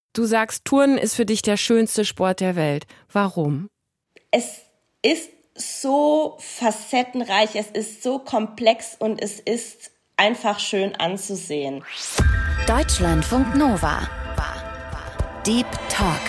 Du sagst, Turnen ist für dich der schönste Sport der Welt. Warum? Es ist so facettenreich, es ist so komplex und es ist einfach schön anzusehen. Deutschlandfunk Nova. Deep Talk.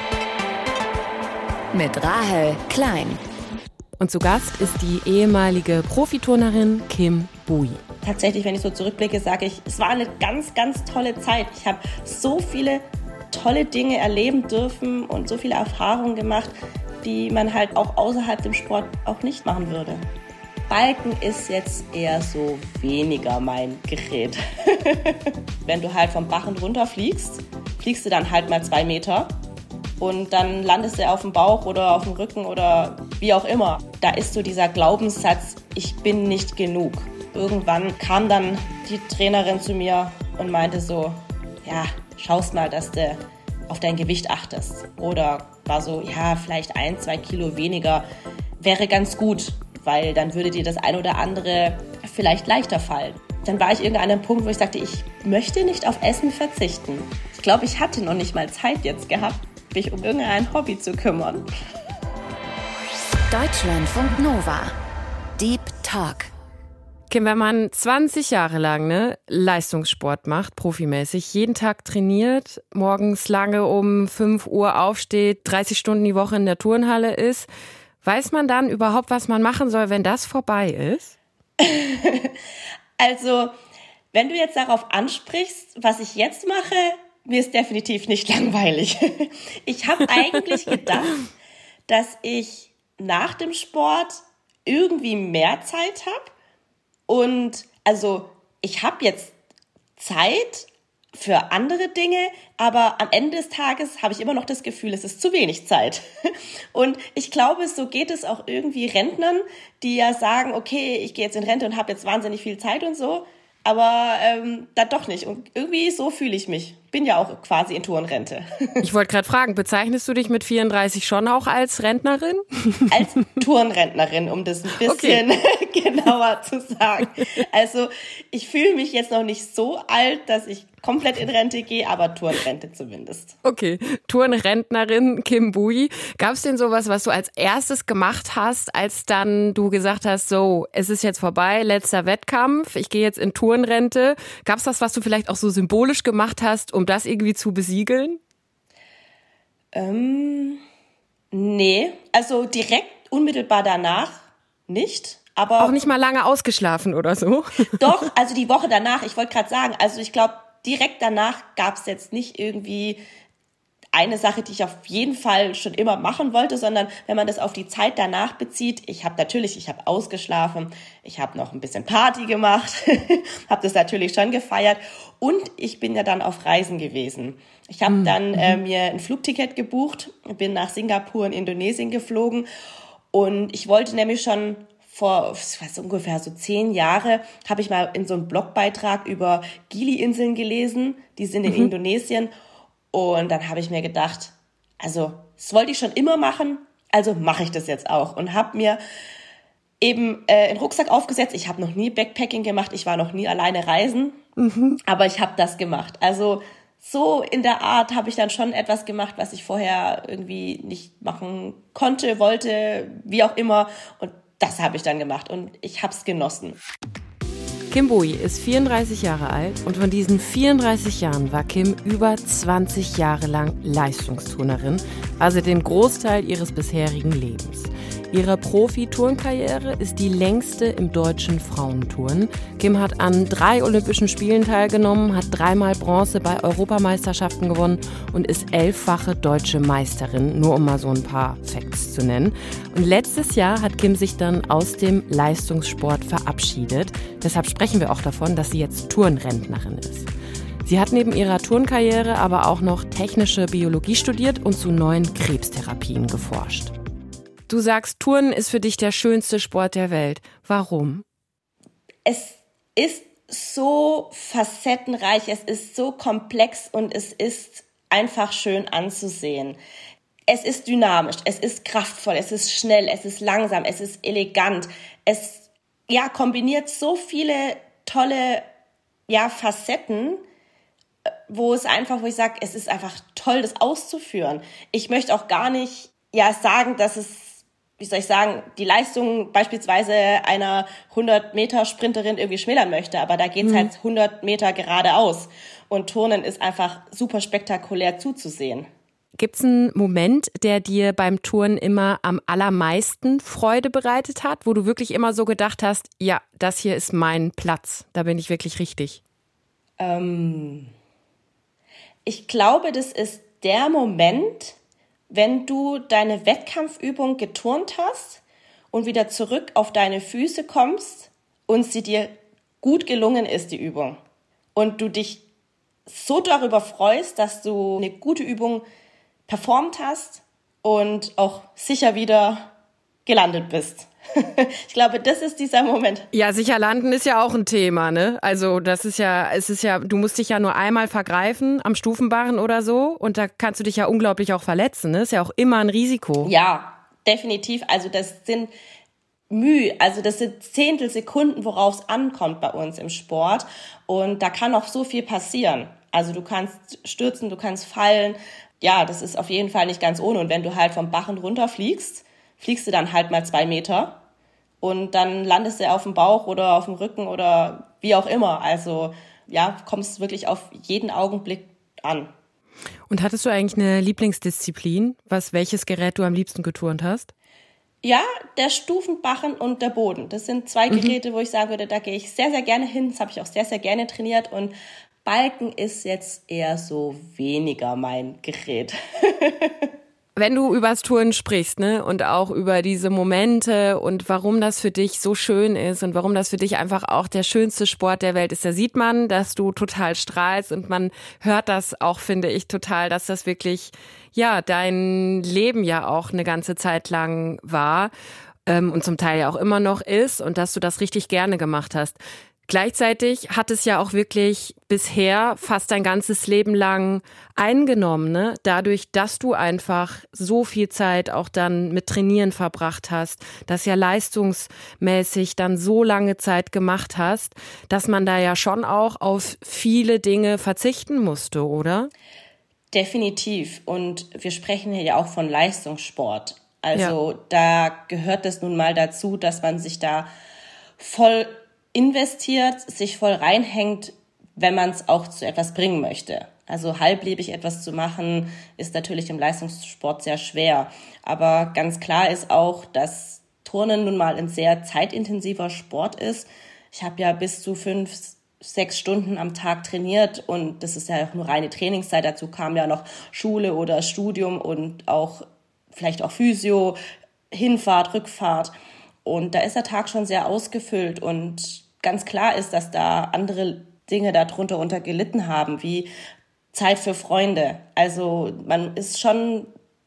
Mit Rahel Klein. Und zu Gast ist die ehemalige Profiturnerin Kim Bui. Tatsächlich, wenn ich so zurückblicke, sage ich, es war eine ganz, ganz tolle Zeit. Ich habe so viele tolle Dinge erleben dürfen und so viele Erfahrungen gemacht, die man halt auch außerhalb dem Sport auch nicht machen würde. Balken ist jetzt eher so weniger mein Gerät. Wenn du halt vom Bachen runter fliegst du dann halt mal 2 Meter und dann landest du auf dem Bauch oder auf dem Rücken oder wie auch immer. Da ist so dieser Glaubenssatz, ich bin nicht genug. Irgendwann kam dann die Trainerin zu mir und meinte so, ja, schaust mal, dass du auf dein Gewicht achtest. Oder war so, ja, vielleicht 1-2 Kilo weniger wäre ganz gut, weil dann würde dir das ein oder andere vielleicht leichter fallen. Dann war ich irgendwann an einem Punkt, wo ich sagte, ich möchte nicht auf Essen verzichten. Ich glaube, ich hatte noch nicht mal Zeit jetzt gehabt, mich um irgendein Hobby zu kümmern. Deutschlandfunk Nova. Deep Talk. Kim, wenn man 20 Jahre lang Leistungssport macht, profimäßig, jeden Tag trainiert, morgens lange um 5 Uhr aufsteht, 30 Stunden die Woche in der Turnhalle ist, weiß man dann überhaupt, was man machen soll, wenn das vorbei ist? Also, wenn du jetzt darauf ansprichst, was ich jetzt mache, mir ist definitiv nicht langweilig. Ich habe eigentlich gedacht, dass ich nach dem Sport irgendwie mehr Zeit habe. Und also ich habe jetzt Zeit für andere Dinge, aber am Ende des Tages habe ich immer noch das Gefühl, es ist zu wenig Zeit. Und ich glaube, so geht es auch irgendwie Rentnern, die ja sagen, okay, ich gehe jetzt in Rente und habe jetzt wahnsinnig viel Zeit und so, aber dann doch nicht. Und irgendwie so fühle ich mich. Bin ja auch quasi in Turnrente. Ich wollte gerade fragen, bezeichnest du dich mit 34 schon auch als Rentnerin? Als Turnrentnerin, um das ein bisschen genauer zu sagen. Also ich fühle mich jetzt noch nicht so alt, dass ich komplett in Rente gehe, aber Turnrente zumindest. Okay, Turnrentnerin Kim Bui. Gab es denn sowas, was du als erstes gemacht hast, als dann du gesagt hast, so, es ist jetzt vorbei, letzter Wettkampf, ich gehe jetzt in Turnrente. Gab es das, was du vielleicht auch so symbolisch gemacht hast, um das irgendwie zu besiegeln? Nee, also direkt unmittelbar danach nicht. Aber auch nicht mal lange ausgeschlafen oder so? Doch, also die Woche danach, ich wollte gerade sagen, also ich glaube, direkt danach gab es jetzt nicht irgendwie eine Sache, die ich auf jeden Fall schon immer machen wollte, sondern wenn man das auf die Zeit danach bezieht, ich habe ausgeschlafen, ich habe noch ein bisschen Party gemacht, habe das natürlich schon gefeiert und ich bin ja dann auf Reisen gewesen. Ich habe dann mir ein Flugticket gebucht, bin nach Singapur in Indonesien geflogen und ich wollte nämlich schon vor ungefähr so 10 Jahre habe ich mal in so einem Blogbeitrag über Gili-Inseln gelesen, die sind in Indonesien. Und dann habe ich mir gedacht, also das wollte ich schon immer machen, also mache ich das jetzt auch. Und habe mir eben einen Rucksack aufgesetzt. Ich habe noch nie Backpacking gemacht, ich war noch nie alleine reisen, aber ich habe das gemacht. Also so in der Art habe ich dann schon etwas gemacht, was ich vorher irgendwie nicht machen konnte, wollte, wie auch immer. Und das habe ich dann gemacht und ich habe es genossen. Kim Bui ist 34 Jahre alt und von diesen 34 Jahren war Kim über 20 Jahre lang Leistungsturnerin, also den Großteil ihres bisherigen Lebens. Ihre Profi-Turnkarriere ist die längste im deutschen Frauenturnen. Kim hat an 3 Olympischen Spielen teilgenommen, hat 3-mal Bronze bei Europameisterschaften gewonnen und ist 11-fache deutsche Meisterin, nur um mal so ein paar Facts zu nennen. Und letztes Jahr hat Kim sich dann aus dem Leistungssport verabschiedet. Deshalb sprechen wir auch davon, dass sie jetzt Turnrentnerin ist. Sie hat neben ihrer Turnkarriere aber auch noch technische Biologie studiert und zu neuen Krebstherapien geforscht. Du sagst, Turnen ist für dich der schönste Sport der Welt. Warum? Es ist so facettenreich, es ist so komplex und es ist einfach schön anzusehen. Es ist dynamisch, es ist kraftvoll, es ist schnell, es ist langsam, es ist elegant. Es kombiniert so viele tolle Facetten, wo ich sage, es ist einfach toll, das auszuführen. Ich möchte auch gar nicht sagen, dass es, die Leistung beispielsweise einer 100-Meter-Sprinterin irgendwie schmälern möchte, aber da geht's halt 100 Meter geradeaus. Und Turnen ist einfach super spektakulär zuzusehen. Gibt's einen Moment, der dir beim Turnen immer am allermeisten Freude bereitet hat, wo du wirklich immer so gedacht hast, ja, das hier ist mein Platz, da bin ich wirklich richtig? Ich glaube, das ist der Moment, wenn du deine Wettkampfübung geturnt hast und wieder zurück auf deine Füße kommst und sie dir gut gelungen ist, die Übung. Und du dich so darüber freust, dass du eine gute Übung performt hast und auch sicher wieder gelandet bist. Ich glaube, das ist dieser Moment. Ja, sicher landen ist ja auch ein Thema, ne? Also es ist ja, du musst dich ja nur einmal vergreifen am Stufenbarren oder so und da kannst du dich ja unglaublich auch verletzen, ne? Ist ja auch immer ein Risiko. Ja, definitiv. Also das sind Zehntelsekunden, worauf es ankommt bei uns im Sport und da kann auch so viel passieren. Also du kannst stürzen, du kannst fallen. Ja, das ist auf jeden Fall nicht ganz ohne. Und wenn du halt vom Bachen runterfliegst, fliegst du dann halt mal 2 Meter und dann landest du auf dem Bauch oder auf dem Rücken oder wie auch immer. Also ja, kommst wirklich auf jeden Augenblick an. Und hattest du eigentlich eine Lieblingsdisziplin, welches Gerät du am liebsten geturnt hast? Ja, der Stufenbarren und der Boden. Das sind 2 Geräte, wo ich sagen würde, da gehe ich sehr, sehr gerne hin. Das habe ich auch sehr, sehr gerne trainiert und Balken ist jetzt eher so weniger mein Gerät. Wenn du übers Turnen sprichst, ne, und auch über diese Momente und warum das für dich so schön ist und warum das für dich einfach auch der schönste Sport der Welt ist, da sieht man, dass du total strahlst und man hört das auch, finde ich, total, dass das wirklich, ja, dein Leben ja auch eine ganze Zeit lang war und zum Teil ja auch immer noch ist und dass du das richtig gerne gemacht hast. Gleichzeitig hat es ja auch wirklich bisher fast dein ganzes Leben lang eingenommen, ne? Dadurch, dass du einfach so viel Zeit auch dann mit Trainieren verbracht hast, das ja leistungsmäßig dann so lange Zeit gemacht hast, dass man da ja schon auch auf viele Dinge verzichten musste, oder? Definitiv. Und wir sprechen hier ja auch von Leistungssport. Also da gehört es nun mal dazu, dass man sich da voll investiert, sich voll reinhängt, wenn man es auch zu etwas bringen möchte. Also halblebig etwas zu machen, ist natürlich im Leistungssport sehr schwer. Aber ganz klar ist auch, dass Turnen nun mal ein sehr zeitintensiver Sport ist. Ich habe ja bis zu 5-6 Stunden am Tag trainiert und das ist ja auch nur reine Trainingszeit. Dazu kam ja noch Schule oder Studium und auch vielleicht auch Physio, Hinfahrt, Rückfahrt. Und da ist der Tag schon sehr ausgefüllt und ganz klar ist, dass da andere Dinge darunter gelitten haben, wie Zeit für Freunde. Also man ist schon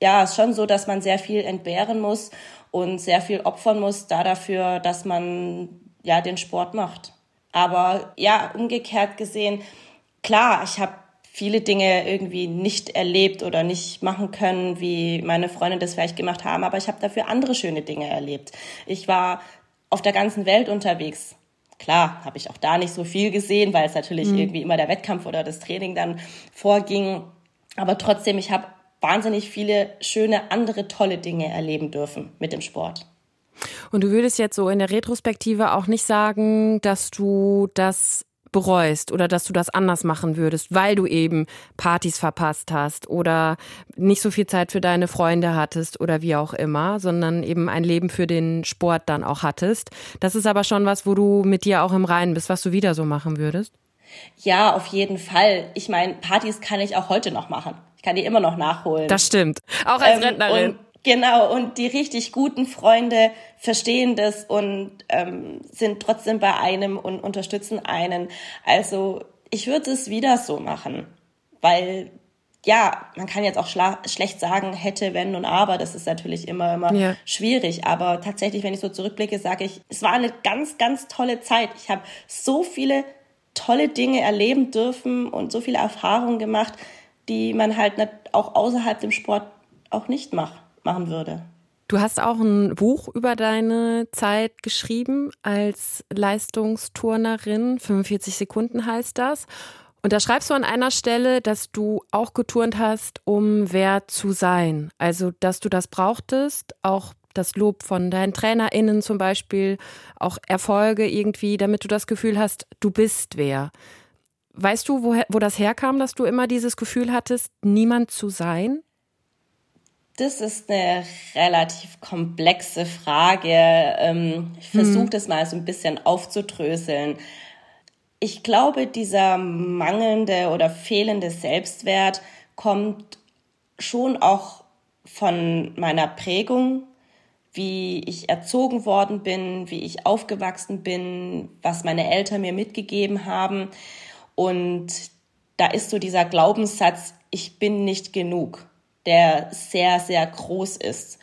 so, dass man sehr viel entbehren muss und sehr viel opfern muss dafür, dass man ja den Sport macht. Aber ja, umgekehrt gesehen, klar, ich habe viele Dinge irgendwie nicht erlebt oder nicht machen können, wie meine Freunde das vielleicht gemacht haben, aber ich habe dafür andere schöne Dinge erlebt. Ich war auf der ganzen Welt unterwegs. Klar, habe ich auch da nicht so viel gesehen, weil es natürlich irgendwie immer der Wettkampf oder das Training dann vorging. Aber trotzdem, ich habe wahnsinnig viele schöne, andere tolle Dinge erleben dürfen mit dem Sport. Und du würdest jetzt so in der Retrospektive auch nicht sagen, dass du das bereust oder dass du das anders machen würdest, weil du eben Partys verpasst hast oder nicht so viel Zeit für deine Freunde hattest oder wie auch immer, sondern eben ein Leben für den Sport dann auch hattest. Das ist aber schon was, wo du mit dir auch im Reinen bist, was du wieder so machen würdest? Ja, auf jeden Fall. Ich meine, Partys kann ich auch heute noch machen. Ich kann die immer noch nachholen. Das stimmt. Auch als Rentnerin. Genau, und die richtig guten Freunde verstehen das und sind trotzdem bei einem und unterstützen einen. Also ich würde es wieder so machen, weil ja, man kann jetzt auch schlecht sagen, hätte, wenn und aber, das ist natürlich immer schwierig. Aber tatsächlich, wenn ich so zurückblicke, sage ich, es war eine ganz, ganz tolle Zeit. Ich habe so viele tolle Dinge erleben dürfen und so viele Erfahrungen gemacht, die man halt auch außerhalb dem Sport auch nicht machen würde. Du hast auch ein Buch über deine Zeit geschrieben als Leistungsturnerin. 45 Sekunden heißt das. Und da schreibst du an einer Stelle, dass du auch geturnt hast, um wer zu sein. Also, dass du das brauchtest, auch das Lob von deinen TrainerInnen zum Beispiel, auch Erfolge irgendwie, damit du das Gefühl hast, du bist wer. Weißt du, wo das herkam, dass du immer dieses Gefühl hattest, niemand zu sein? Das ist eine relativ komplexe Frage. Ich versuche das mal so ein bisschen aufzudröseln. Ich glaube, dieser mangelnde oder fehlende Selbstwert kommt schon auch von meiner Prägung, wie ich erzogen worden bin, wie ich aufgewachsen bin, was meine Eltern mir mitgegeben haben. Und da ist so dieser Glaubenssatz, ich bin nicht genug, der sehr, sehr groß ist.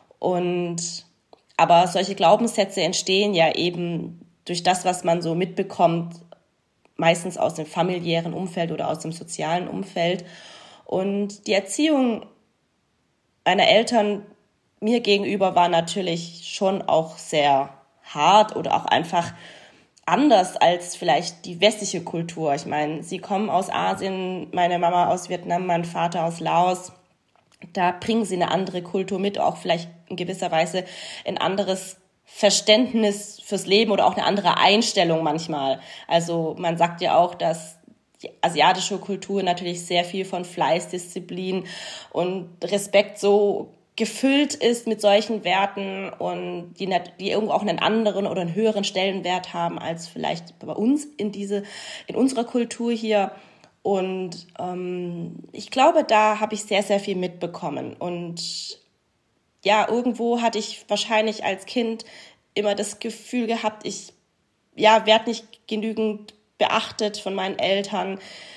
Aber solche Glaubenssätze entstehen ja eben durch das, was man so mitbekommt, meistens aus dem familiären Umfeld oder aus dem sozialen Umfeld. Und die Erziehung meiner Eltern mir gegenüber war natürlich schon auch sehr hart oder auch einfach anders als vielleicht die westliche Kultur. Ich meine, sie kommen aus Asien, meine Mama aus Vietnam, mein Vater aus Laos. Da bringen sie eine andere Kultur mit, auch vielleicht in gewisser Weise ein anderes Verständnis fürs Leben oder auch eine andere Einstellung manchmal. Also man sagt ja auch, dass die asiatische Kultur natürlich sehr viel von Fleiß, Disziplin und Respekt so gefüllt ist mit solchen Werten und die irgendwo auch einen anderen oder einen höheren Stellenwert haben als vielleicht bei uns in unserer Kultur hier. Und ich glaube, da habe ich sehr, sehr viel mitbekommen. Und ja, irgendwo hatte ich wahrscheinlich als Kind immer das Gefühl gehabt, ich werde nicht genügend beachtet von meinen Eltern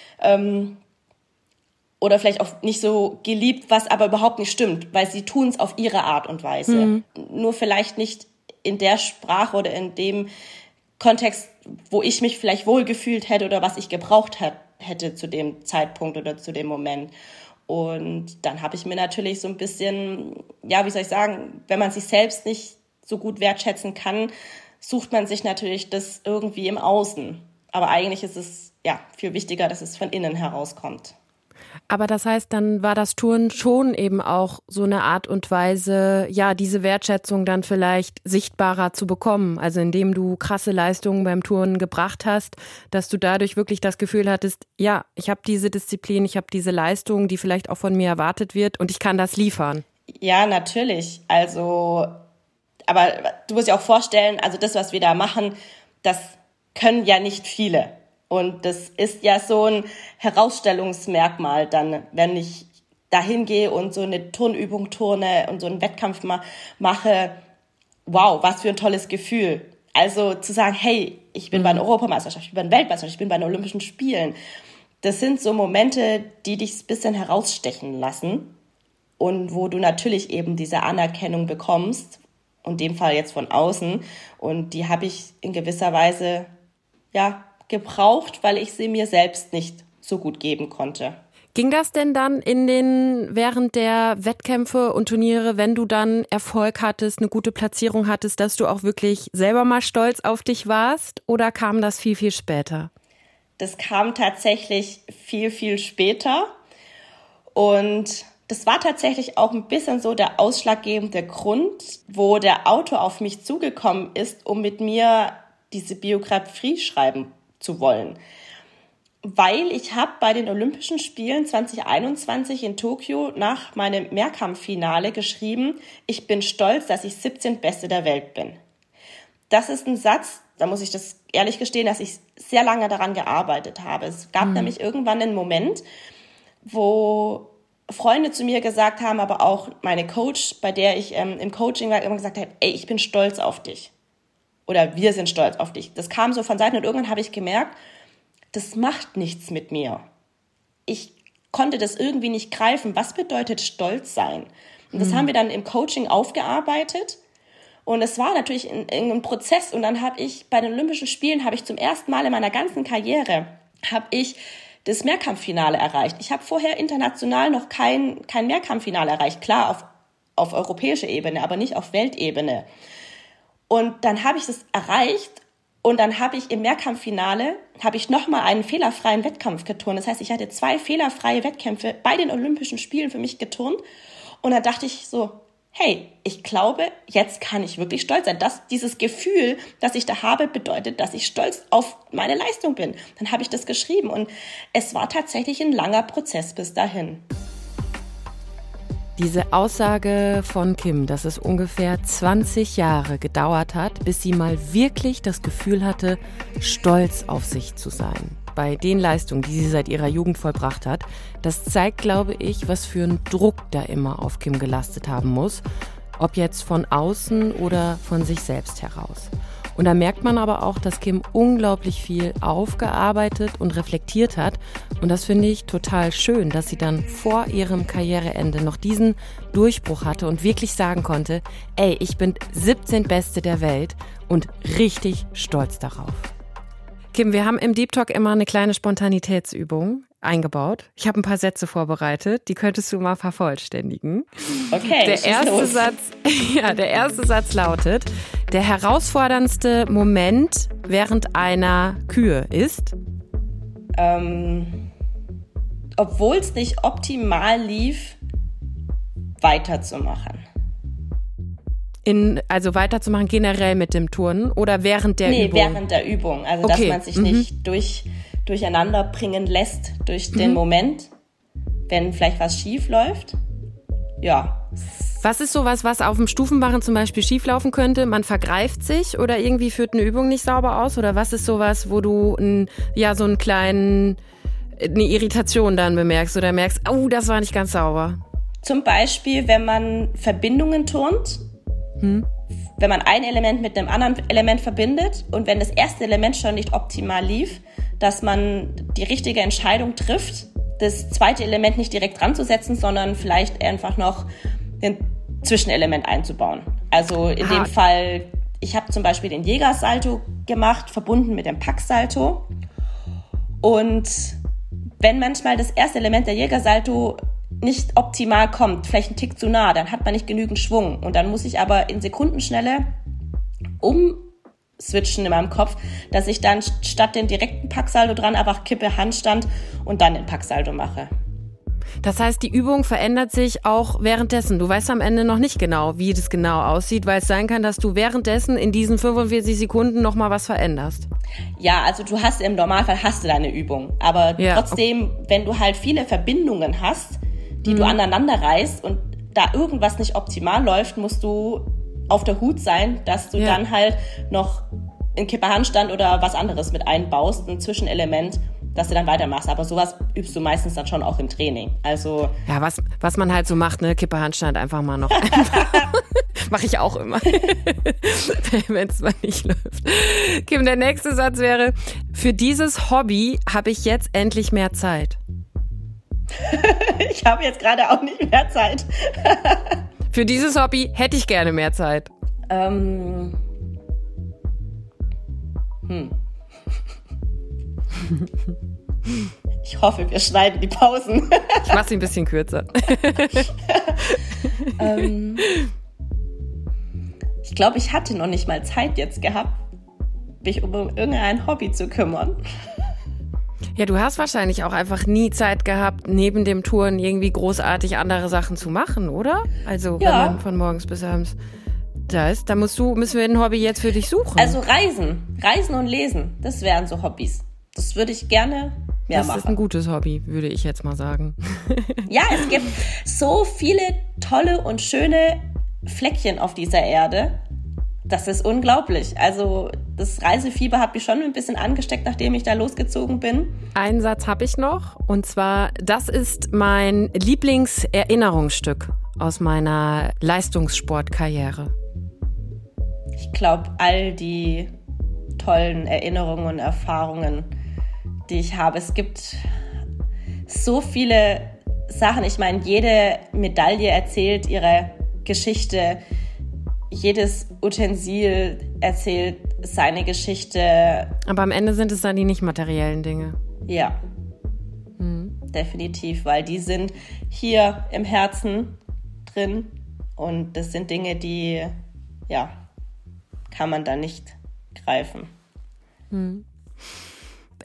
oder vielleicht auch nicht so geliebt, was aber überhaupt nicht stimmt, weil sie tun es auf ihre Art und Weise. Nur vielleicht nicht in der Sprache oder in dem Kontext, wo ich mich vielleicht wohlgefühlt hätte oder was ich gebraucht hätte zu dem Zeitpunkt oder zu dem Moment. Und dann habe ich mir natürlich so ein bisschen, wie soll ich sagen, wenn man sich selbst nicht so gut wertschätzen kann, sucht man sich natürlich das irgendwie im Außen. Aber eigentlich ist es viel wichtiger, dass es von innen herauskommt. Aber das heißt, dann war das Turnen schon eben auch so eine Art und Weise, diese Wertschätzung dann vielleicht sichtbarer zu bekommen. Also indem du krasse Leistungen beim Turnen gebracht hast, dass du dadurch wirklich das Gefühl hattest, ich habe diese Disziplin, ich habe diese Leistung, die vielleicht auch von mir erwartet wird und ich kann das liefern. Ja, natürlich. Also, aber du musst dir auch vorstellen, also das, was wir da machen, das können ja nicht viele. Und das ist ja so ein Herausstellungsmerkmal dann, wenn ich dahin gehe und so eine Turnübung turne und so einen Wettkampf mache. Wow, was für ein tolles Gefühl. Also zu sagen, hey, ich bin bei einer Europameisterschaft, ich bin bei einer Weltmeisterschaft, ich bin bei den Olympischen Spielen. Das sind so Momente, die dich ein bisschen herausstechen lassen und wo du natürlich eben diese Anerkennung bekommst, in dem Fall jetzt von außen. Und die habe ich in gewisser Weise, gebraucht, weil ich sie mir selbst nicht so gut geben konnte. Ging das denn dann während der Wettkämpfe und Turniere, wenn du dann Erfolg hattest, eine gute Platzierung hattest, dass du auch wirklich selber mal stolz auf dich warst? Oder kam das viel, viel später? Das kam tatsächlich viel, viel später. Und das war tatsächlich auch ein bisschen so der ausschlaggebende Grund, wo der Autor auf mich zugekommen ist, um mit mir diese Biografie schreiben zu wollen. Weil ich habe bei den Olympischen Spielen 2021 in Tokio nach meinem Mehrkampffinale geschrieben, ich bin stolz, dass ich 17. Beste der Welt bin. Das ist ein Satz, da muss ich das ehrlich gestehen, dass ich sehr lange daran gearbeitet habe. Es gab nämlich irgendwann einen Moment, wo Freunde zu mir gesagt haben, aber auch meine Coach, bei der ich im Coaching war, immer gesagt hat, ey, ich bin stolz auf dich. Oder wir sind stolz auf dich. Das kam so von Seiten und irgendwann habe ich gemerkt, das macht nichts mit mir. Ich konnte das irgendwie nicht greifen. Was bedeutet stolz sein? Und das haben wir dann im Coaching aufgearbeitet. Und es war natürlich ein Prozess. Und dann habe ich bei den Olympischen Spielen, zum ersten Mal in meiner ganzen Karriere, das Mehrkampffinale erreicht. Ich habe vorher international noch kein Mehrkampffinale erreicht. Klar, auf europäischer Ebene, aber nicht auf Weltebene. Und dann habe ich das erreicht und dann habe ich im Mehrkampffinale habe ich nochmal einen fehlerfreien Wettkampf geturnt. Das heißt, ich hatte 2 fehlerfreie Wettkämpfe bei den Olympischen Spielen für mich geturnt. Und da dachte ich so, hey, ich glaube, jetzt kann ich wirklich stolz sein. Dieses Gefühl, das ich da habe, bedeutet, dass ich stolz auf meine Leistung bin. Dann habe ich das geschrieben und es war tatsächlich ein langer Prozess bis dahin. Diese Aussage von Kim, dass es ungefähr 20 Jahre gedauert hat, bis sie mal wirklich das Gefühl hatte, stolz auf sich zu sein. Bei den Leistungen, die sie seit ihrer Jugend vollbracht hat, das zeigt, glaube ich, was für ein Druck da immer auf Kim gelastet haben muss, ob jetzt von außen oder von sich selbst heraus. Und da merkt man aber auch, dass Kim unglaublich viel aufgearbeitet und reflektiert hat. Und das finde ich total schön, dass sie dann vor ihrem Karriereende noch diesen Durchbruch hatte und wirklich sagen konnte, ey, ich bin 17. Beste der Welt und richtig stolz darauf. Kim, wir haben im Deep Talk immer eine kleine Spontanitätsübung eingebaut. Ich habe ein paar Sätze vorbereitet, die könntest du mal vervollständigen. Okay, der erste Satz lautet: Der herausforderndste Moment während einer Kür ist? Obwohl es nicht optimal lief, weiterzumachen. Also weiterzumachen generell mit dem Turnen oder während der Übung? Nee, während der Übung. Also dass man sich nicht durcheinander bringen lässt durch den Moment, wenn vielleicht was schief läuft. Ja. Was ist sowas, was auf dem Stufenbarren zum Beispiel schieflaufen könnte? Man vergreift sich oder irgendwie führt eine Übung nicht sauber aus? Oder was ist sowas, wo du eine Irritation dann bemerkst oder merkst, oh, das war nicht ganz sauber? Zum Beispiel, wenn man Verbindungen turnt, wenn man ein Element mit einem anderen Element verbindet und wenn das erste Element schon nicht optimal lief, dass man die richtige Entscheidung trifft, das zweite Element nicht direkt dran zu setzen, sondern vielleicht einfach noch ein Zwischenelement einzubauen. Also in dem Fall, ich habe zum Beispiel den Jägersalto gemacht, verbunden mit dem Packsalto. Und wenn manchmal das erste Element der Jägersalto nicht optimal kommt, vielleicht ein Tick zu nah, dann hat man nicht genügend Schwung. Und dann muss ich aber in Sekundenschnelle umswitchen in meinem Kopf, dass ich dann statt den direkten Packsalto dran einfach kippe, Handstand und dann den Packsalto mache. Das heißt, die Übung verändert sich auch währenddessen. Du weißt am Ende noch nicht genau, wie das genau aussieht, weil es sein kann, dass du währenddessen in diesen 45 Sekunden nochmal was veränderst. Ja, also im Normalfall hast du deine Übung. Aber trotzdem, wenn du halt viele Verbindungen hast, die du aneinander reißt und da irgendwas nicht optimal läuft, musst du auf der Hut sein, dass du dann halt noch einen Kipperhandstand oder was anderes mit einbaust, ein Zwischenelement, dass du dann weitermachst. Aber sowas übst du meistens dann schon auch im Training. Also ja, was man halt so macht, ne, Kipperhandstand einfach mal noch. Mache ich auch immer, wenn es mal nicht läuft. Kim, der nächste Satz wäre: Für dieses Hobby habe ich jetzt endlich mehr Zeit. Ich habe jetzt gerade auch nicht mehr Zeit. Für dieses Hobby hätte ich gerne mehr Zeit. Ich hoffe, wir schneiden die Pausen. Ich mache sie ein bisschen kürzer. Ich glaube, ich hatte noch nicht mal Zeit jetzt gehabt, mich um irgendein Hobby zu kümmern. Ja, du hast wahrscheinlich auch einfach nie Zeit gehabt, neben dem Touren irgendwie großartig andere Sachen zu machen, oder? Also, wenn man von morgens bis abends da ist, dann müssen wir ein Hobby jetzt für dich suchen. Also Reisen und Lesen, das wären so Hobbys. Das würde ich gerne mehr machen. Das ist ein gutes Hobby, würde ich jetzt mal sagen. Ja, es gibt so viele tolle und schöne Fleckchen auf dieser Erde. Das ist unglaublich. Also das Reisefieber hat mich schon ein bisschen angesteckt, nachdem ich da losgezogen bin. Einen Satz habe ich noch, und zwar: Das ist mein Lieblingserinnerungsstück aus meiner Leistungssportkarriere. Ich glaube, all die tollen Erinnerungen und Erfahrungen, die ich habe. Es gibt so viele Sachen. Ich meine, jede Medaille erzählt ihre Geschichte. Jedes Utensil erzählt seine Geschichte. Aber am Ende sind es dann die nicht materiellen Dinge. Ja, definitiv, weil die sind hier im Herzen drin und das sind Dinge, die, kann man da nicht greifen.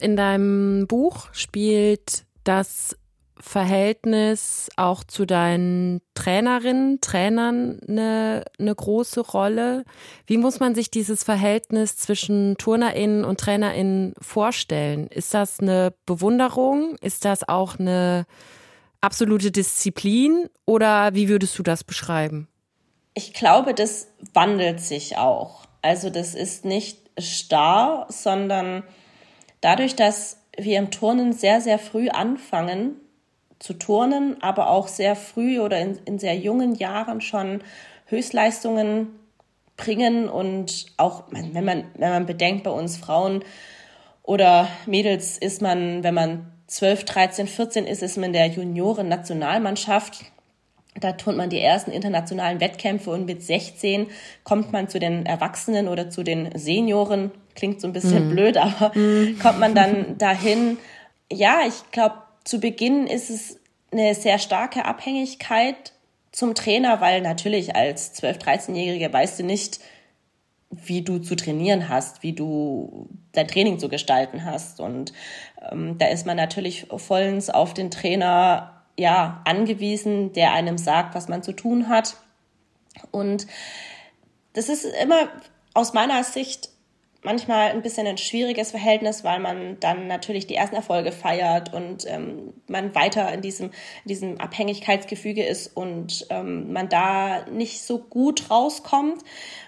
in deinem Buch spielt das Verhältnis auch zu deinen Trainerinnen, Trainern eine große Rolle. Wie muss man sich dieses Verhältnis zwischen TurnerInnen und TrainerInnen vorstellen? Ist das eine Bewunderung? Ist das auch eine absolute Disziplin? Oder wie würdest du das beschreiben? Ich glaube, das wandelt sich auch. Also das ist nicht starr, sondern dadurch, dass wir im Turnen sehr, sehr früh anfangen zu turnen, aber auch sehr früh oder in sehr jungen Jahren schon Höchstleistungen bringen und auch, wenn man bedenkt, bei uns Frauen oder Mädels ist man, wenn man 12, 13, 14 ist man in der Junioren-Nationalmannschaft. Da turnt man die ersten internationalen Wettkämpfe und mit 16 kommt man zu den Erwachsenen oder zu den Senioren. Klingt so ein bisschen blöd, aber kommt man dann dahin. Ja, ich glaube, zu Beginn ist es eine sehr starke Abhängigkeit zum Trainer, weil natürlich als 12-, 13-Jährige weißt du nicht, wie du zu trainieren hast, wie du dein Training zu gestalten hast. Und da ist man natürlich vollends auf den Trainer angewiesen, der einem sagt, was man zu tun hat. Und das ist immer aus meiner Sicht manchmal ein bisschen ein schwieriges Verhältnis, weil man dann natürlich die ersten Erfolge feiert und man weiter in diesem Abhängigkeitsgefüge ist und man da nicht so gut rauskommt,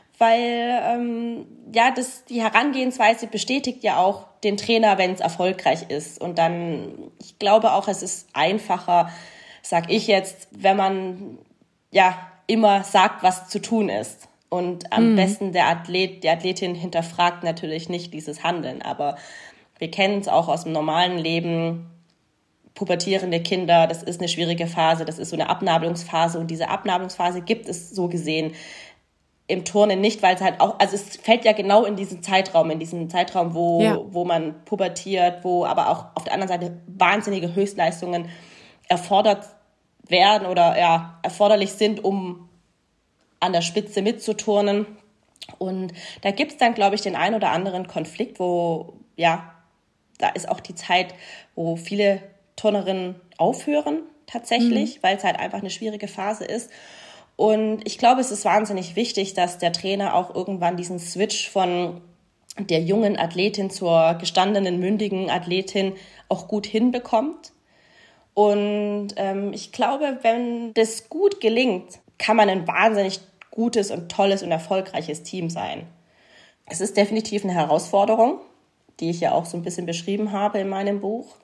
weil die Herangehensweise bestätigt ja auch den Trainer, wenn es erfolgreich ist. Und dann, ich glaube auch, es ist einfacher, sag ich jetzt, wenn man immer sagt, was zu tun ist. Und am besten der Athlet, die Athletin hinterfragt natürlich nicht dieses Handeln. Aber wir kennen es auch aus dem normalen Leben. Pubertierende Kinder, das ist eine schwierige Phase, das ist so eine Abnabelungsphase. Und diese Abnabelungsphase gibt es so gesehen im Turnen nicht, weil es halt auch, also es fällt ja genau in diesen Zeitraum, wo man pubertiert, wo aber auch auf der anderen Seite wahnsinnige Höchstleistungen erfordert werden oder erforderlich sind, um an der Spitze mitzuturnen. Und da gibt es dann, glaube ich, den einen oder anderen Konflikt, da ist auch die Zeit, wo viele Turnerinnen aufhören tatsächlich, weil es halt einfach eine schwierige Phase ist. Und ich glaube, es ist wahnsinnig wichtig, dass der Trainer auch irgendwann diesen Switch von der jungen Athletin zur gestandenen, mündigen Athletin auch gut hinbekommt. Und ich glaube, wenn das gut gelingt, kann man ein wahnsinnig gutes und tolles und erfolgreiches Team sein. Es ist definitiv eine Herausforderung, die ich ja auch so ein bisschen beschrieben habe in meinem Buch.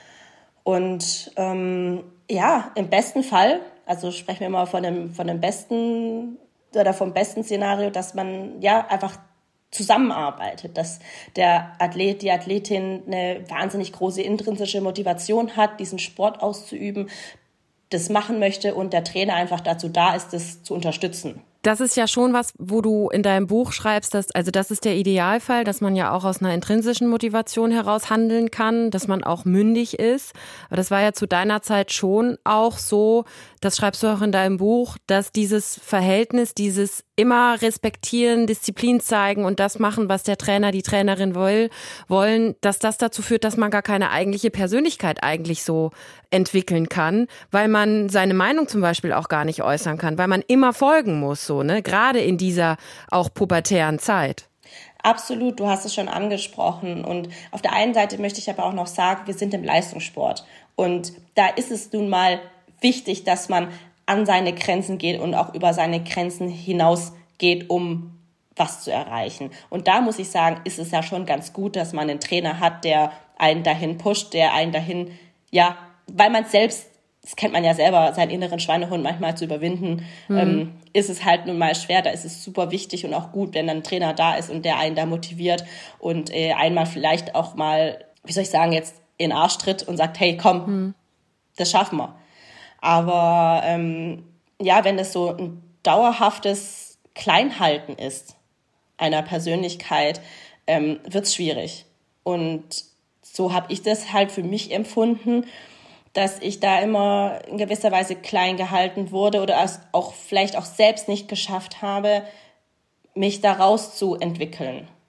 Und im besten Fall, also sprechen wir mal von dem besten oder vom besten Szenario, dass man einfach zusammenarbeitet, dass der Athlet, die Athletin eine wahnsinnig große intrinsische Motivation hat, diesen Sport auszuüben, das machen möchte und der Trainer einfach dazu da ist, das zu unterstützen. Das ist ja schon was, wo du in deinem Buch schreibst, das ist der Idealfall, dass man ja auch aus einer intrinsischen Motivation heraus handeln kann, dass man auch mündig ist. Aber das war ja zu deiner Zeit schon auch so, das schreibst du auch in deinem Buch, dass dieses Verhältnis, dieses immer respektieren, Disziplin zeigen und das machen, was der Trainer, die Trainerin wollen, dass das dazu führt, dass man gar keine eigentliche Persönlichkeit eigentlich so entwickeln kann, weil man seine Meinung zum Beispiel auch gar nicht äußern kann, weil man immer folgen muss, so, ne? Gerade in dieser auch pubertären Zeit. Absolut, du hast es schon angesprochen. Und auf der einen Seite möchte ich aber auch noch sagen, wir sind im Leistungssport. Und da ist es nun mal wichtig, dass man an seine Grenzen geht und auch über seine Grenzen hinaus geht, um was zu erreichen. Und da muss ich sagen, ist es ja schon ganz gut, dass man einen Trainer hat, der einen dahin pusht, der einen dahin, weil man selbst, das kennt man ja selber, seinen inneren Schweinehund manchmal zu überwinden, ist es halt nun mal schwer. Da ist es super wichtig und auch gut, wenn dann ein Trainer da ist und der einen da motiviert und einmal vielleicht auch mal, jetzt in den Arsch tritt und sagt, hey, komm, das schaffen wir. Aber wenn das so ein dauerhaftes Kleinhalten ist einer Persönlichkeit, wird's schwierig. Und so habe ich das halt für mich empfunden, dass ich da immer in gewisser Weise klein gehalten wurde oder es auch vielleicht auch selbst nicht geschafft habe, mich da rauszuentwickeln.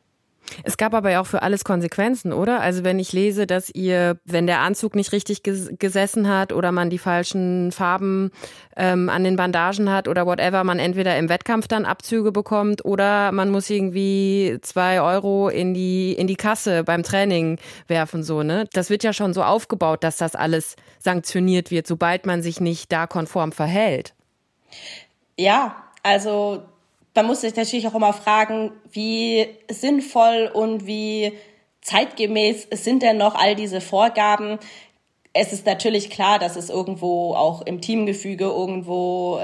Es gab aber ja auch für alles Konsequenzen, oder? Also wenn ich lese, dass wenn der Anzug nicht richtig gesessen hat oder man die falschen Farben an den Bandagen hat oder whatever, man entweder im Wettkampf dann Abzüge bekommt oder man muss irgendwie 2 Euro in die Kasse beim Training werfen, so, ne? Das wird ja schon so aufgebaut, dass das alles sanktioniert wird, sobald man sich nicht da konform verhält. Ja, also man muss sich natürlich auch immer fragen, wie sinnvoll und wie zeitgemäß sind denn noch all diese Vorgaben. Es ist natürlich klar, dass es irgendwo auch im Teamgefüge irgendwo,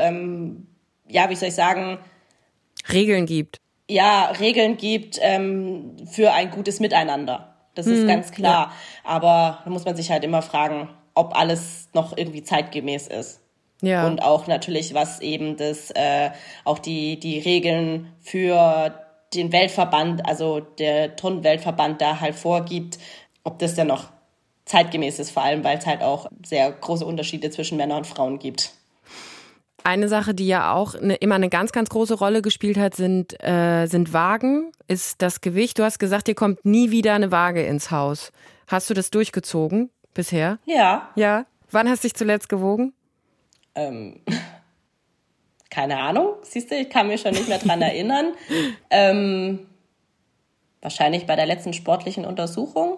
Regeln gibt. Ja, Regeln gibt für ein gutes Miteinander. Das ist ganz klar. Ja. Aber da muss man sich halt immer fragen, ob alles noch irgendwie zeitgemäß ist. Ja. Und auch natürlich, was eben auch die Regeln für den Weltverband, also der Turnweltverband da halt vorgibt, ob das dann noch zeitgemäß ist, vor allem, weil es halt auch sehr große Unterschiede zwischen Männern und Frauen gibt. Eine Sache, die ja auch immer eine ganz, ganz große Rolle gespielt hat, sind Waagen, ist das Gewicht. Du hast gesagt, dir kommt nie wieder eine Waage ins Haus. Hast du das durchgezogen bisher? Ja. Ja. Wann hast du dich zuletzt gewogen? Keine Ahnung, siehst du, ich kann mich schon nicht mehr dran erinnern. Wahrscheinlich bei der letzten sportärztlichen Untersuchung.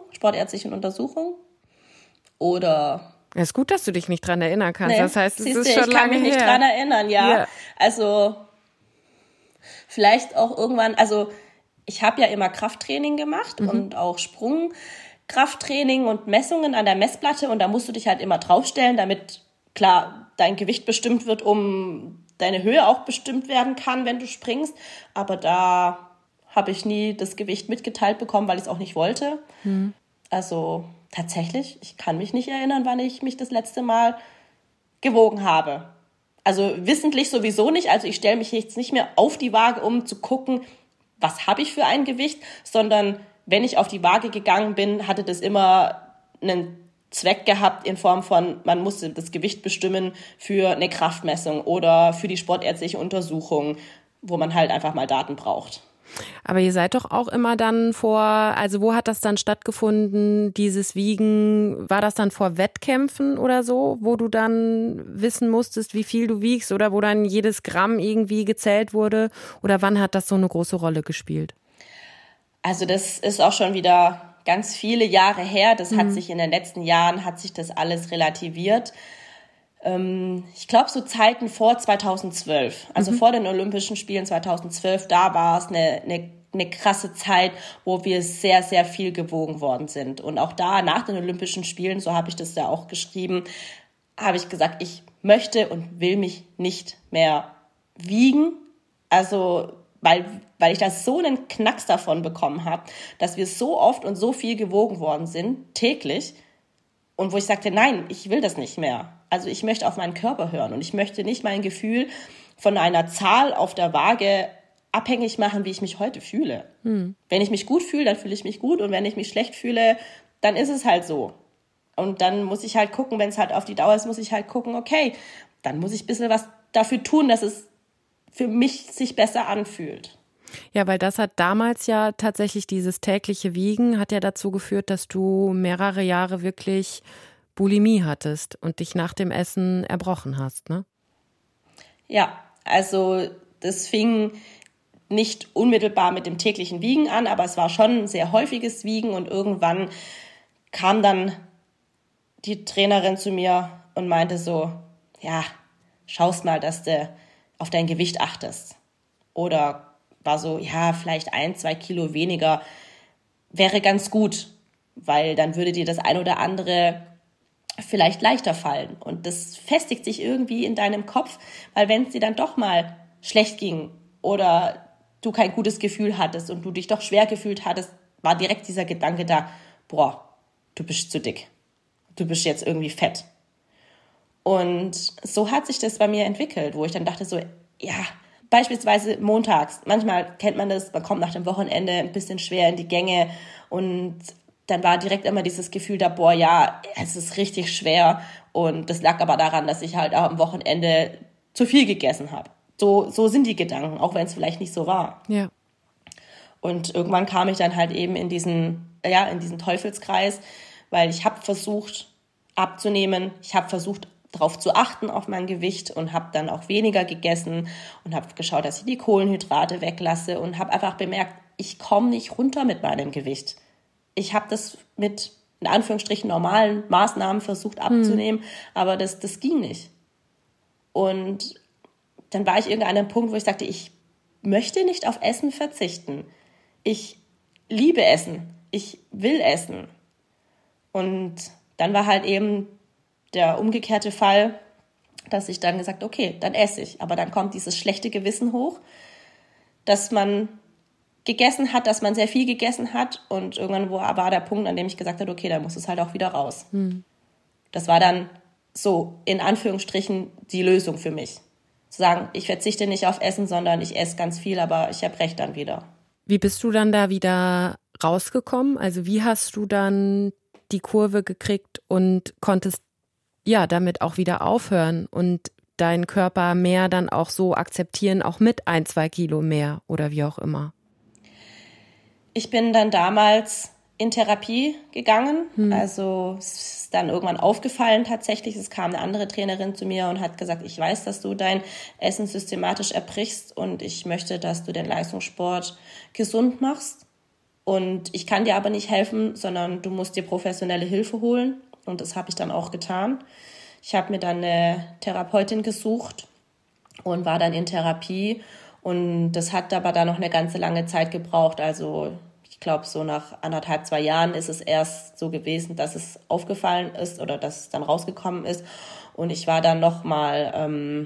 Oder... Es ist gut, dass du dich nicht dran erinnern kannst. Nee, das heißt, es ist schon lange her. Ich kann mich nicht dran erinnern, ja. Also vielleicht auch irgendwann, also ich habe ja immer Krafttraining gemacht und auch Sprungkrafttraining und Messungen an der Messplatte und da musst du dich halt immer draufstellen, damit klar dein Gewicht bestimmt wird, um deine Höhe auch bestimmt werden kann, wenn du springst. Aber da habe ich nie das Gewicht mitgeteilt bekommen, weil ich es auch nicht wollte. Also tatsächlich, ich kann mich nicht erinnern, wann ich mich das letzte Mal gewogen habe. Also wissentlich sowieso nicht. Also ich stelle mich jetzt nicht mehr auf die Waage, um zu gucken, was habe ich für ein Gewicht, sondern wenn ich auf die Waage gegangen bin, hatte das immer einen Zweck gehabt in Form von, man musste das Gewicht bestimmen für eine Kraftmessung oder für die sportärztliche Untersuchung, wo man halt einfach mal Daten braucht. Aber ihr seid doch auch immer dann also wo hat das dann stattgefunden, dieses Wiegen? War das dann vor Wettkämpfen oder so, wo du dann wissen musstest, wie viel du wiegst oder wo dann jedes Gramm irgendwie gezählt wurde? Oder wann hat das so eine große Rolle gespielt? Also das ist auch schon wieder ganz viele Jahre her. Das hat sich in den letzten Jahren, hat sich das alles relativiert. Ich glaube, so Zeiten vor 2012, also vor den Olympischen Spielen 2012, da war es eine krasse Zeit, wo wir sehr, sehr viel gewogen worden sind. Und auch da, nach den Olympischen Spielen, so habe ich das ja auch geschrieben, habe ich gesagt, ich möchte und will mich nicht mehr wiegen. Also, weil ich da so einen Knacks davon bekommen habe, dass wir so oft und so viel gewogen worden sind, täglich. Und wo ich sagte, nein, ich will das nicht mehr. Also ich möchte auf meinen Körper hören und ich möchte nicht mein Gefühl von einer Zahl auf der Waage abhängig machen, wie ich mich heute fühle. Wenn ich mich gut fühle, dann fühle ich mich gut und wenn ich mich schlecht fühle, dann ist es halt so. Und dann muss ich halt gucken, wenn es halt auf die Dauer ist, muss ich halt gucken, okay, dann muss ich ein bisschen was dafür tun, dass es für mich sich besser anfühlt. Ja, weil das hat damals ja tatsächlich dieses tägliche Wiegen hat ja dazu geführt, dass du mehrere Jahre wirklich Bulimie hattest und dich nach dem Essen erbrochen hast, ne? Ja, also das fing nicht unmittelbar mit dem täglichen Wiegen an, aber es war schon ein sehr häufiges Wiegen und irgendwann kam dann die Trainerin zu mir und meinte so, ja, schaust mal, dass du auf dein Gewicht achtest. Oder war so, ja, vielleicht 1-2 Kilo weniger wäre ganz gut, weil dann würde dir das ein oder andere vielleicht leichter fallen. Und das festigt sich irgendwie in deinem Kopf, weil wenn es dir dann doch mal schlecht ging oder du kein gutes Gefühl hattest und du dich doch schwer gefühlt hattest, war direkt dieser Gedanke da, boah, du bist zu dick. Du bist jetzt irgendwie fett. Und so hat sich das bei mir entwickelt, wo ich dann dachte so, ja, beispielsweise montags, manchmal kennt man das, man kommt nach dem Wochenende ein bisschen schwer in die Gänge und dann war direkt immer dieses Gefühl da, boah, ja, es ist richtig schwer und das lag aber daran, dass ich halt auch am Wochenende zu viel gegessen habe. So sind die Gedanken, auch wenn es vielleicht nicht so war. Ja. Und irgendwann kam ich dann halt eben in diesen Teufelskreis, weil ich habe versucht abzunehmen, ich habe versucht darauf zu achten auf mein Gewicht und habe dann auch weniger gegessen und habe geschaut, dass ich die Kohlenhydrate weglasse und habe einfach bemerkt, ich komme nicht runter mit meinem Gewicht. Ich habe das mit, in Anführungsstrichen, normalen Maßnahmen versucht abzunehmen, aber das ging nicht. Und dann war ich irgendwann an einem Punkt, wo ich sagte, ich möchte nicht auf Essen verzichten. Ich liebe Essen. Ich will essen. Und dann war halt eben der umgekehrte Fall, dass ich dann gesagt, okay, dann esse ich. Aber dann kommt dieses schlechte Gewissen hoch, dass man gegessen hat, dass man sehr viel gegessen hat. Und irgendwann war der Punkt, an dem ich gesagt habe, okay, dann muss es halt auch wieder raus. Das war dann so, in Anführungsstrichen, die Lösung für mich. Zu sagen, ich verzichte nicht auf Essen, sondern ich esse ganz viel, aber ich erbreche dann wieder. Wie bist du dann da wieder rausgekommen? Also wie hast du dann die Kurve gekriegt und konntest damit auch wieder aufhören und deinen Körper mehr dann auch so akzeptieren, auch mit 1-2 Kilo mehr oder wie auch immer? Ich bin dann damals in Therapie gegangen. Also es ist dann irgendwann aufgefallen tatsächlich. Es kam eine andere Trainerin zu mir und hat gesagt, ich weiß, dass du dein Essen systematisch erbrichst und ich möchte, dass du den Leistungssport gesund machst. Und ich kann dir aber nicht helfen, sondern du musst dir professionelle Hilfe holen. Und das habe ich dann auch getan. Ich habe mir dann eine Therapeutin gesucht und war dann in Therapie. Und das hat aber dann noch eine ganze lange Zeit gebraucht. Also ich glaube, so nach 1,5, 2 Jahren ist es erst so gewesen, dass es aufgefallen ist oder dass es dann rausgekommen ist. Und ich war dann noch mal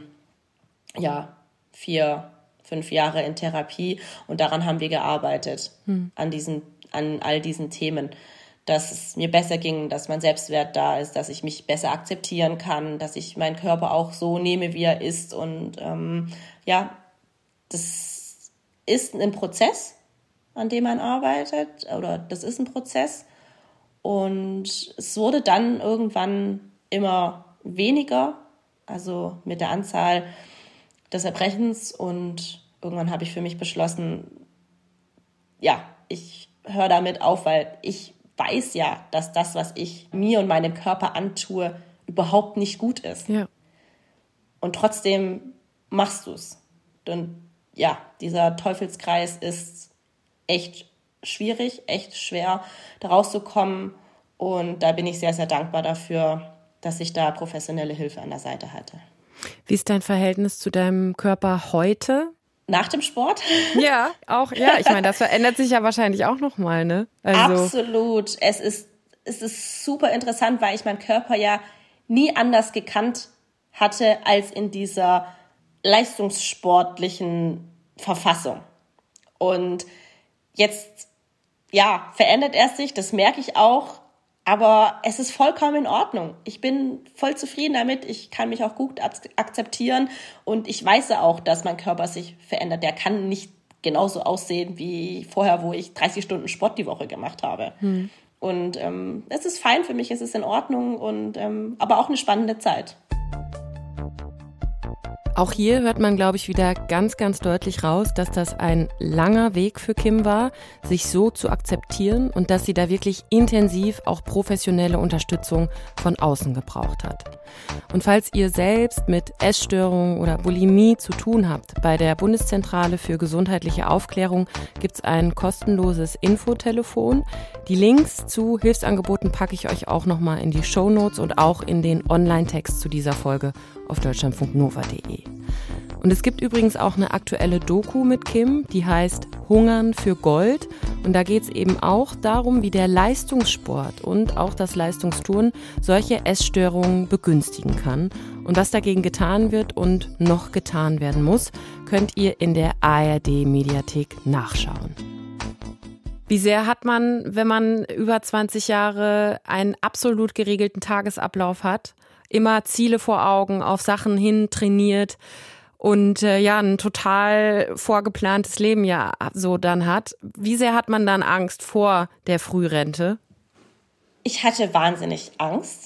4, 5 Jahre in Therapie. Und daran haben wir gearbeitet, an all diesen Themen. Dass es mir besser ging, dass mein Selbstwert da ist, dass ich mich besser akzeptieren kann, dass ich meinen Körper auch so nehme, wie er ist. Und das ist ein Prozess, an dem man arbeitet, oder das ist ein Prozess. Und es wurde dann irgendwann immer weniger, also mit der Anzahl des Erbrechens. Und irgendwann habe ich für mich beschlossen, ich höre damit auf, weil ich weiß ja, dass das, was ich mir und meinem Körper antue, überhaupt nicht gut ist. Ja. Und trotzdem machst du es. Und dieser Teufelskreis ist echt schwierig, echt schwer, da rauszukommen. Und da bin ich sehr, sehr dankbar dafür, dass ich da professionelle Hilfe an der Seite hatte. Wie ist dein Verhältnis zu deinem Körper heute? Nach dem Sport? Ja, auch. Ja, ich meine, das verändert sich ja wahrscheinlich auch nochmal, ne? Also. Absolut. Es ist super interessant, weil ich meinen Körper ja nie anders gekannt hatte als in dieser leistungssportlichen Verfassung. Und jetzt, verändert er sich, das merke ich auch. Aber es ist vollkommen in Ordnung. Ich bin voll zufrieden damit. Ich kann mich auch gut akzeptieren. Und ich weiß ja auch, dass mein Körper sich verändert. Der kann nicht genauso aussehen wie vorher, wo ich 30 Stunden Sport die Woche gemacht habe. Und es ist fein für mich, es ist in Ordnung. Und aber auch eine spannende Zeit. Auch hier hört man, glaube ich, wieder ganz, ganz deutlich raus, dass das ein langer Weg für Kim war, sich so zu akzeptieren und dass sie da wirklich intensiv auch professionelle Unterstützung von außen gebraucht hat. Und falls ihr selbst mit Essstörungen oder Bulimie zu tun habt, bei der Bundeszentrale für gesundheitliche Aufklärung gibt's ein kostenloses Infotelefon. Die Links zu Hilfsangeboten packe ich euch auch nochmal in die Shownotes und auch in den Online-Text zu dieser Folge auf deutschlandfunknova.de. Und es gibt übrigens auch eine aktuelle Doku mit Kim, die heißt Hungern für Gold. Und da geht es eben auch darum, wie der Leistungssport und auch das Leistungsturnen solche Essstörungen begünstigen kann. Und was dagegen getan wird und noch getan werden muss, könnt ihr in der ARD-Mediathek nachschauen. Wie sehr hat man, wenn man über 20 Jahre einen absolut geregelten Tagesablauf hat, immer Ziele vor Augen, auf Sachen hin trainiert und ein total vorgeplantes Leben ja so dann hat. Wie sehr hat man dann Angst vor der Frührente? Ich hatte wahnsinnig Angst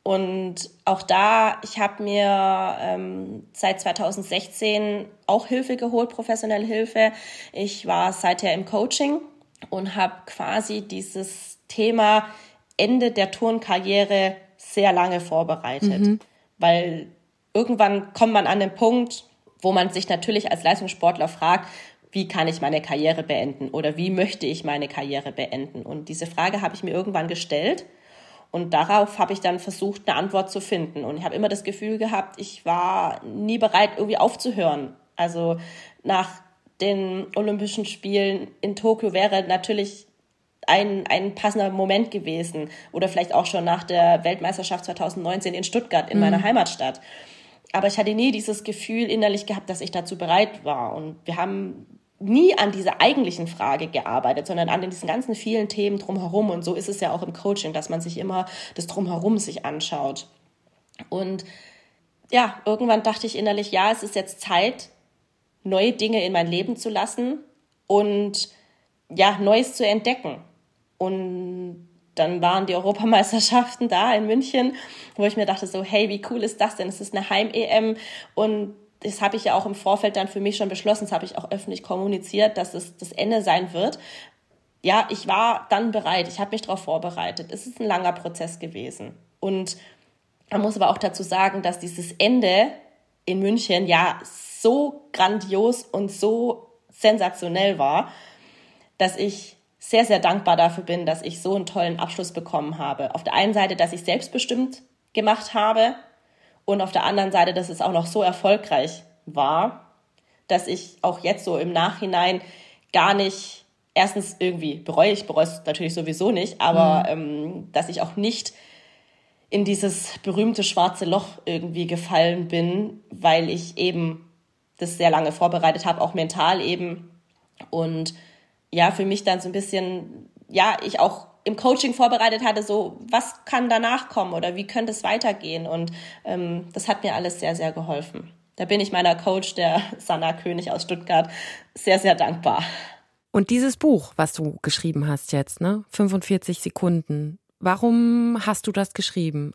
Und auch da, ich habe mir seit 2016 auch Hilfe geholt, professionelle Hilfe. Ich war seither im Coaching und habe quasi dieses Thema Ende der Turnkarriere sehr lange vorbereitet. Weil irgendwann kommt man an den Punkt, wo man sich natürlich als Leistungssportler fragt, wie kann ich meine Karriere beenden oder wie möchte ich meine Karriere beenden? Und diese Frage habe ich mir irgendwann gestellt. Und darauf habe ich dann versucht, eine Antwort zu finden. Und ich habe immer das Gefühl gehabt, ich war nie bereit, irgendwie aufzuhören. Also nach den Olympischen Spielen in Tokio wäre natürlich ein passender Moment gewesen. Oder vielleicht auch schon nach der Weltmeisterschaft 2019 in Stuttgart, in meiner Heimatstadt. Aber ich hatte nie dieses Gefühl innerlich gehabt, dass ich dazu bereit war. Und wir haben nie an dieser eigentlichen Frage gearbeitet, sondern an diesen ganzen vielen Themen drumherum. Und so ist es ja auch im Coaching, dass man sich immer das Drumherum sich anschaut. Und ja, irgendwann dachte ich innerlich, ja, es ist jetzt Zeit, neue Dinge in mein Leben zu lassen und ja, Neues zu entdecken. Und dann waren die Europameisterschaften da in München, wo ich mir dachte so, hey, wie cool ist das denn? Es ist eine Heim-EM und das habe ich ja auch im Vorfeld dann für mich schon beschlossen, das habe ich auch öffentlich kommuniziert, dass es das Ende sein wird. Ja, ich war dann bereit, ich habe mich darauf vorbereitet. Es ist ein langer Prozess gewesen. Und man muss aber auch dazu sagen, dass dieses Ende in München ja so grandios und so sensationell war, dass ich sehr, sehr dankbar dafür bin, dass ich so einen tollen Abschluss bekommen habe. Auf der einen Seite, dass ich selbstbestimmt gemacht habe, und auf der anderen Seite, dass es auch noch so erfolgreich war, dass ich auch jetzt so im Nachhinein gar nicht, erstens irgendwie bereue es natürlich sowieso nicht, aber dass ich auch nicht in dieses berühmte schwarze Loch irgendwie gefallen bin, weil ich eben das sehr lange vorbereitet habe, auch mental eben. Und ja, für mich dann so ein bisschen, ja, ich auch im Coaching vorbereitet hatte, so, was kann danach kommen oder wie könnte es weitergehen? Und das hat mir alles sehr, sehr geholfen. Da bin ich meiner Coach, der Sanna König aus Stuttgart, sehr, sehr dankbar. Und dieses Buch, was du geschrieben hast jetzt, ne? 45 Sekunden. Warum hast du das geschrieben?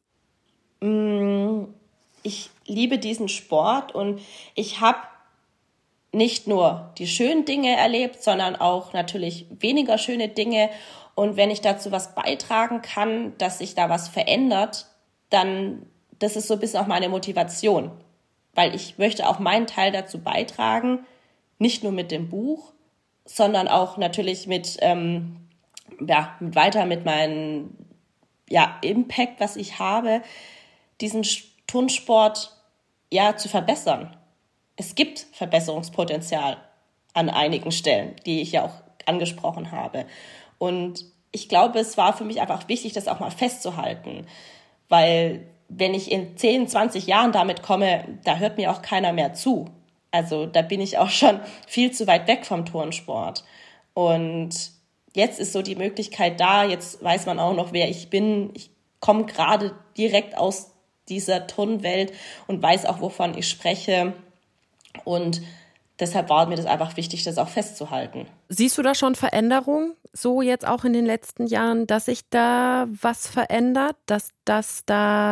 Ich liebe diesen Sport und ich habe nicht nur die schönen Dinge erlebt, sondern auch natürlich weniger schöne Dinge. Und wenn ich dazu was beitragen kann, dass sich da was verändert, dann, das ist so ein bisschen auch meine Motivation. Weil ich möchte auch meinen Teil dazu beitragen, nicht nur mit dem Buch, sondern auch natürlich mit meinem Impact, was ich habe, diesen Turnsport zu verbessern. Es gibt Verbesserungspotenzial an einigen Stellen, die ich ja auch angesprochen habe. Und ich glaube, es war für mich einfach wichtig, das auch mal festzuhalten, weil wenn ich in 10, 20 Jahren damit komme, da hört mir auch keiner mehr zu. Also da bin ich auch schon viel zu weit weg vom Turnsport. Und jetzt ist so die Möglichkeit da, jetzt weiß man auch noch, wer ich bin. Ich komme gerade direkt aus dieser Turnwelt und weiß auch, wovon ich spreche. Und deshalb war mir das einfach wichtig, das auch festzuhalten. Siehst du da schon Veränderungen, so jetzt auch in den letzten Jahren, dass sich da was verändert, dass das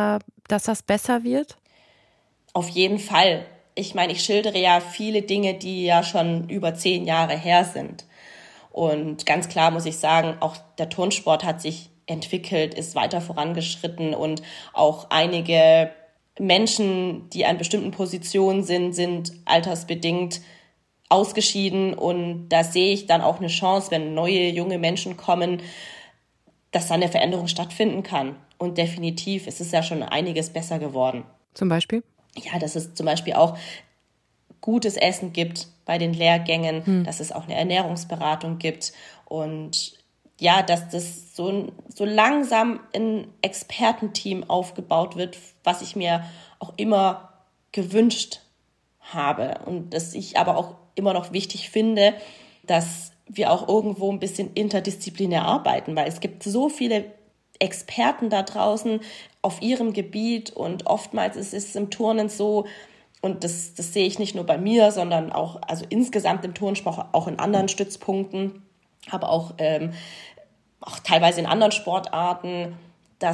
besser wird? Auf jeden Fall. Ich meine, ich schildere ja viele Dinge, die ja schon über 10 Jahre her sind. Und ganz klar muss ich sagen, auch der Turnsport hat sich entwickelt, ist weiter vorangeschritten und auch einige Menschen, die an bestimmten Positionen sind altersbedingt ausgeschieden. Und da sehe ich dann auch eine Chance, wenn neue, junge Menschen kommen, dass dann eine Veränderung stattfinden kann. Und definitiv ist es ja schon einiges besser geworden. Zum Beispiel? Ja, dass es zum Beispiel auch gutes Essen gibt bei den Lehrgängen, dass es auch eine Ernährungsberatung gibt und ja, dass das so langsam ein Expertenteam aufgebaut wird, was ich mir auch immer gewünscht habe und dass ich aber auch immer noch wichtig finde, dass wir auch irgendwo ein bisschen interdisziplinär arbeiten, weil es gibt so viele Experten da draußen auf ihrem Gebiet und oftmals ist es im Turnen so, und das sehe ich nicht nur bei mir, sondern auch also insgesamt im Turnsport, auch in anderen Stützpunkten, aber auch teilweise in anderen Sportarten, dass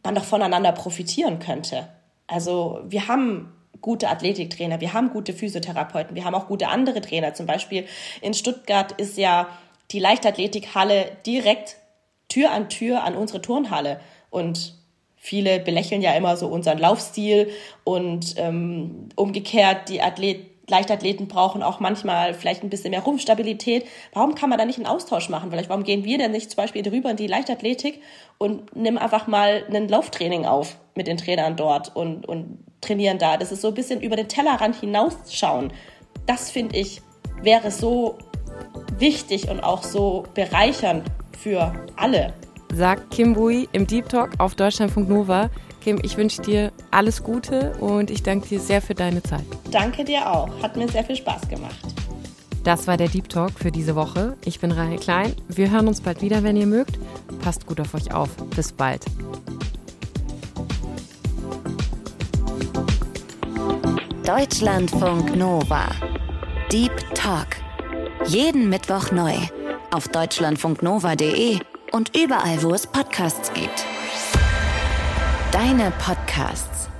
man doch voneinander profitieren könnte. Also wir haben gute Athletiktrainer, wir haben gute Physiotherapeuten, wir haben auch gute andere Trainer. Zum Beispiel in Stuttgart ist ja die Leichtathletikhalle direkt Tür an unsere Turnhalle. Und viele belächeln ja immer so unseren Laufstil und umgekehrt, die Leichtathleten brauchen auch manchmal vielleicht ein bisschen mehr Rumpfstabilität. Warum kann man da nicht einen Austausch machen? Warum gehen wir denn nicht zum Beispiel rüber in die Leichtathletik und nehmen einfach mal ein Lauftraining auf mit den Trainern dort und trainieren da? Das ist so ein bisschen über den Tellerrand hinausschauen. Das, finde ich, wäre so wichtig und auch so bereichernd für alle. Sagt Kim Bui im Deep Talk auf Deutschlandfunk Nova. Kim, ich wünsche dir alles Gute und ich danke dir sehr für deine Zeit. Danke dir auch. Hat mir sehr viel Spaß gemacht. Das war der Deep Talk für diese Woche. Ich bin Rahel Klein. Wir hören uns bald wieder, wenn ihr mögt. Passt gut auf euch auf. Bis bald. Deutschlandfunk Nova. Deep Talk. Jeden Mittwoch neu. Auf deutschlandfunknova.de und überall, wo es Podcasts gibt. Deine Podcasts.